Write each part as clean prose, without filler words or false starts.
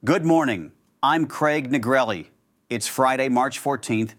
Good morning. I'm Craig Negrelli. It's Friday, March 14th,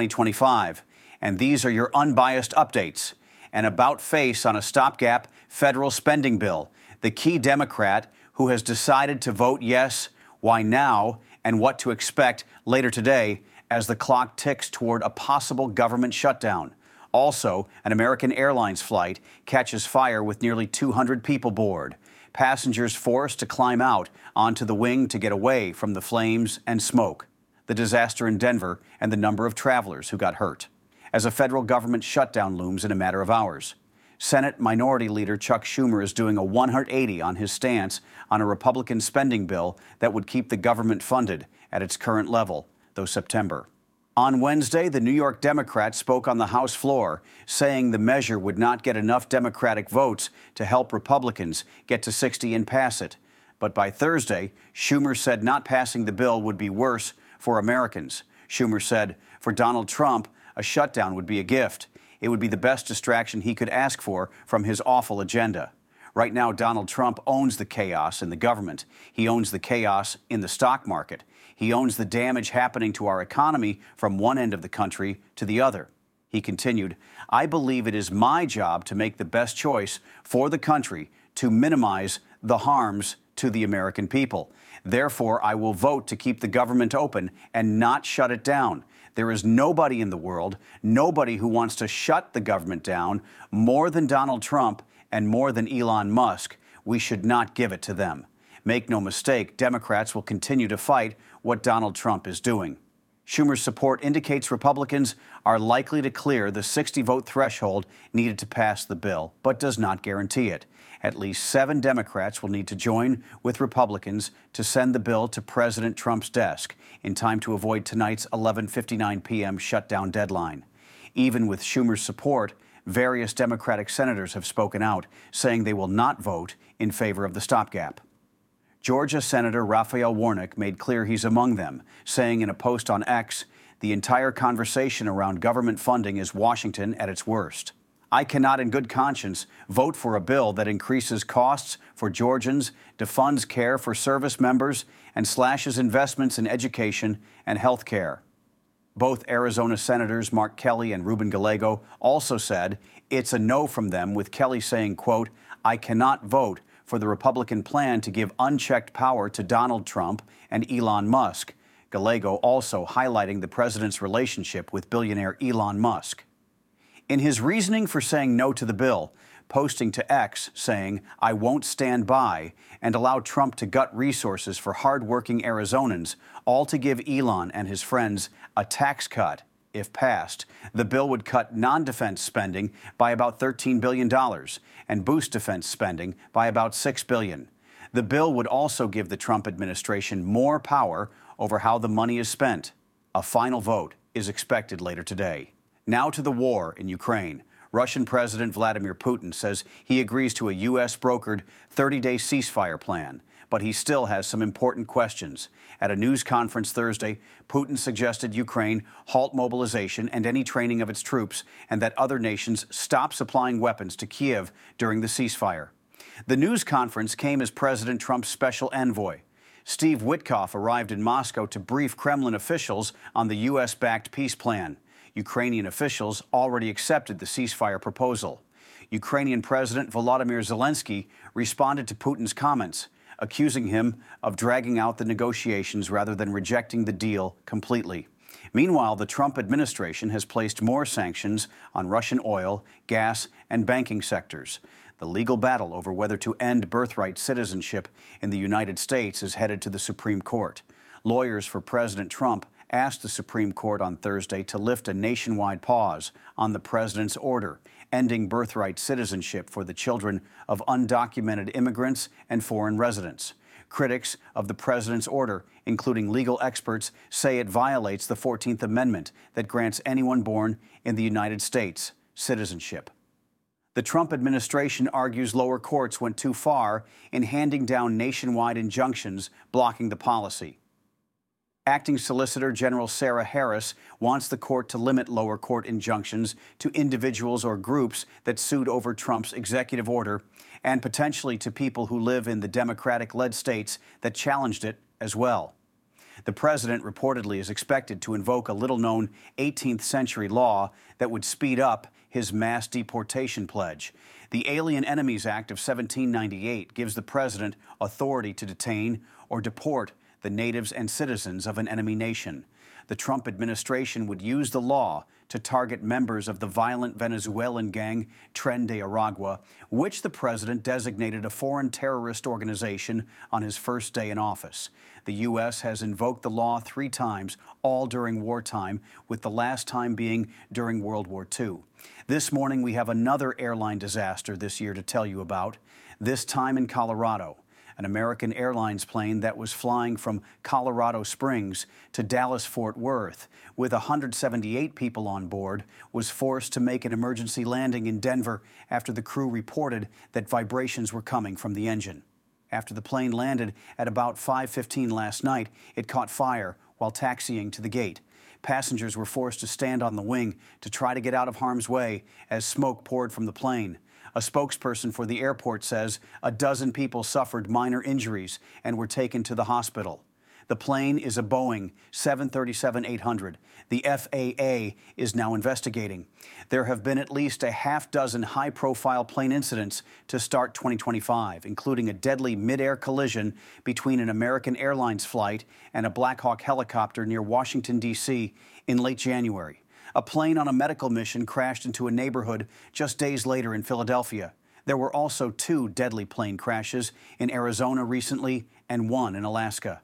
2025, and these are your unbiased updates. An about-face on a stopgap federal spending bill, the key Democrat who has decided to vote yes, why now, and what to expect later today as the clock ticks toward a possible government shutdown. Also, an American Airlines flight catches fire with nearly 200 people aboard. Passengers forced to climb out onto the wing to get away from the flames and smoke. The disaster in Denver and the number of travelers who got hurt. As a federal government shutdown looms in a matter of hours. Senate Minority Leader Chuck Schumer is doing a 180 on his stance on a Republican spending bill that would keep the government funded at its current level, though September. On Wednesday, the New York Democrat spoke on the House floor, saying the measure would not get enough Democratic votes to help Republicans get to 60 and pass it. But by Thursday, Schumer said not passing the bill would be worse for Americans. Schumer said, for Donald Trump, a shutdown would be a gift. It would be the best distraction he could ask for from his awful agenda. Right now, Donald Trump owns the chaos in the government. He owns the chaos in the stock market. He owns the damage happening to our economy from one end of the country to the other. He continued, I believe it is my job to make the best choice for the country to minimize the harms to the American people. Therefore, I will vote to keep the government open and not shut it down. There is nobody in the world, nobody who wants to shut the government down more than Donald Trump and more than Elon Musk. We should not give it to them. Make no mistake, Democrats will continue to fight what Donald Trump is doing. Schumer's support indicates Republicans are likely to clear the 60-vote threshold needed to pass the bill, but does not guarantee it. At least 7 Democrats will need to join with Republicans to send the bill to President Trump's desk in time to avoid tonight's 11:59 p.m. shutdown deadline. Even with Schumer's support, various Democratic senators have spoken out, saying they will not vote in favor of the stopgap. Georgia Senator Raphael Warnock made clear he's among them, saying in a post on X, the entire conversation around government funding is Washington at its worst. I cannot in good conscience vote for a bill that increases costs for Georgians, defunds care for service members, and slashes investments in education and health care. Both Arizona Senators Mark Kelly and Ruben Gallego also said it's a no from them, with Kelly saying, quote, I cannot vote for the Republican plan to give unchecked power to Donald Trump and Elon Musk. Gallego also highlighting the president's relationship with billionaire Elon Musk. In his reasoning for saying no to the bill, posting to X saying, I won't stand by, and allow Trump to gut resources for hard-working Arizonans, all to give Elon and his friends a tax cut. If passed, the bill would cut non-defense spending by about $13 billion and boost defense spending by about $6 billion. The bill would also give the Trump administration more power over how the money is spent. A final vote is expected later today. Now to the war in Ukraine. Russian President Vladimir Putin says he agrees to a U.S.-brokered 30-day ceasefire plan, but he still has some important questions. At a news conference Thursday, Putin suggested Ukraine halt mobilization and any training of its troops, and that other nations stop supplying weapons to Kiev during the ceasefire. The news conference came as President Trump's special envoy, Steve Witkoff, arrived in Moscow to brief Kremlin officials on the U.S.-backed peace plan. Ukrainian officials already accepted the ceasefire proposal. Ukrainian President Volodymyr Zelensky responded to Putin's comments, accusing him of dragging out the negotiations rather than rejecting the deal completely. Meanwhile, the Trump administration has placed more sanctions on Russian oil, gas, and banking sectors. The legal battle over whether to end birthright citizenship in the United States is headed to the Supreme Court. Lawyers for President Trump asked the Supreme Court on Thursday to lift a nationwide pause on the president's order, ending birthright citizenship for the children of undocumented immigrants and foreign residents. Critics of the president's order, including legal experts, say it violates the 14th Amendment that grants anyone born in the United States citizenship. The Trump administration argues lower courts went too far in handing down nationwide injunctions blocking the policy. Acting Solicitor General Sarah Harris wants the court to limit lower court injunctions to individuals or groups that sued over Trump's executive order, and potentially to people who live in the Democratic-led states that challenged it as well. The president reportedly is expected to invoke a little-known 18th century law that would speed up his mass deportation pledge. The Alien Enemies Act of 1798 gives the president authority to detain or deport the natives and citizens of an enemy nation. The Trump administration would use the law to target members of the violent Venezuelan gang Tren de Aragua, which the president designated a foreign terrorist organization on his first day in office. The U.S. has invoked the law 3 times, all during wartime, with the last time being during World War II. This morning, we have another airline disaster this year to tell you about, this time in Colorado. An American Airlines plane that was flying from Colorado Springs to Dallas-Fort Worth with 178 people on board was forced to make an emergency landing in Denver after the crew reported that vibrations were coming from the engine. After the plane landed at about 5:15 last night, it caught fire while taxiing to the gate. Passengers were forced to stand on the wing to try to get out of harm's way as smoke poured from the plane. A spokesperson for the airport says a dozen people suffered minor injuries and were taken to the hospital. The plane is a Boeing 737-800. The FAA is now investigating. There have been at least a half dozen high-profile plane incidents to start 2025, including a deadly mid-air collision between an American Airlines flight and a Black Hawk helicopter near Washington, D.C. in late January. A plane on a medical mission crashed into a neighborhood just days later in Philadelphia. There were also 2 deadly plane crashes in Arizona recently and 1 in Alaska.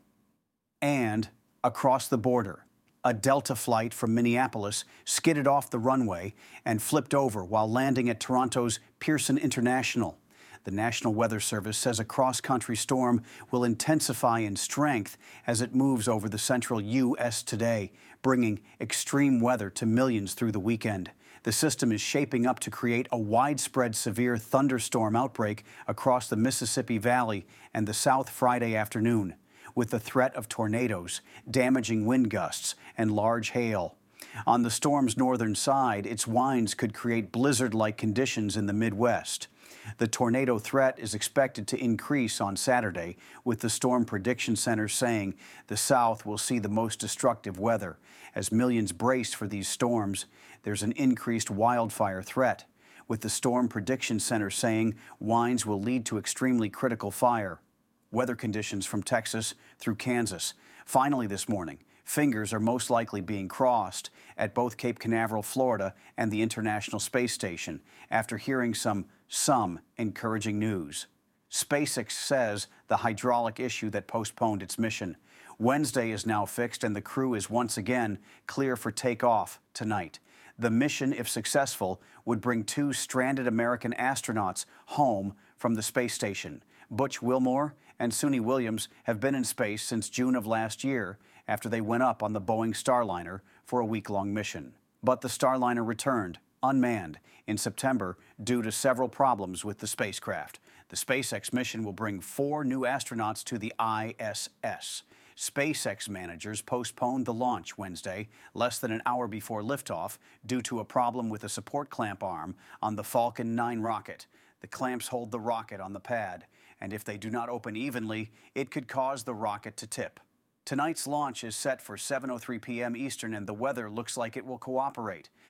And across the border, a Delta flight from Minneapolis skidded off the runway and flipped over while landing at Toronto's Pearson International. The National Weather Service says a cross-country storm will intensify in strength as it moves over the central U.S. today, bringing extreme weather to millions through the weekend. The system is shaping up to create a widespread severe thunderstorm outbreak across the Mississippi Valley and the South Friday afternoon, with the threat of tornadoes, damaging wind gusts, and large hail. On the storm's northern side, its winds could create blizzard-like conditions in the Midwest. The tornado threat is expected to increase on Saturday, with the Storm Prediction Center saying the South will see the most destructive weather. As millions brace for these storms, there's an increased wildfire threat, with the Storm Prediction Center saying winds will lead to extremely critical fire. Weather conditions from Texas through Kansas. Finally this morning, fingers are most likely being crossed at both Cape Canaveral, Florida, and the International Space Station after hearing some encouraging news. SpaceX says the hydraulic issue that postponed its mission. Wednesday is now fixed and the crew is once again clear for takeoff tonight. The mission, if successful, would bring 2 stranded American astronauts home from the space station. Butch Wilmore and Suni Williams have been in space since June of last year after they went up on the Boeing Starliner for a week-long mission. But the Starliner returned, unmanned, in September due to several problems with the spacecraft. The SpaceX mission will bring 4 new astronauts to the ISS. SpaceX managers postponed the launch Wednesday, less than an hour before liftoff, due to a problem with a support clamp arm on the Falcon 9 rocket. The clamps hold the rocket on the pad, and if they do not open evenly, it could cause the rocket to tip. Tonight's launch is set for 7:03 p.m. Eastern, and the weather looks like it will cooperate.